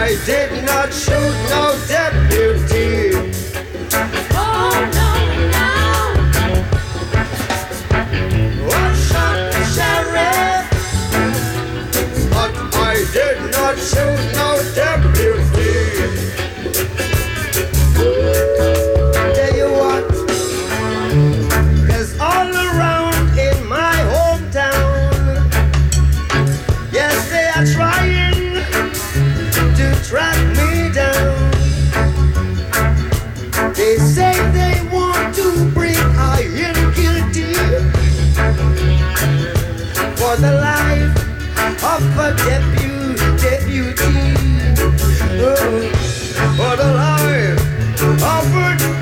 I did not shoot no deputy. Oh no, no. I shot the sheriff, but I did not shoot no deputy. Tell you what, 'cause all around in my hometown, yes, they are trying to track me down. They say they want to bring I in guilty for the life of a deputy. Oh, for the life of a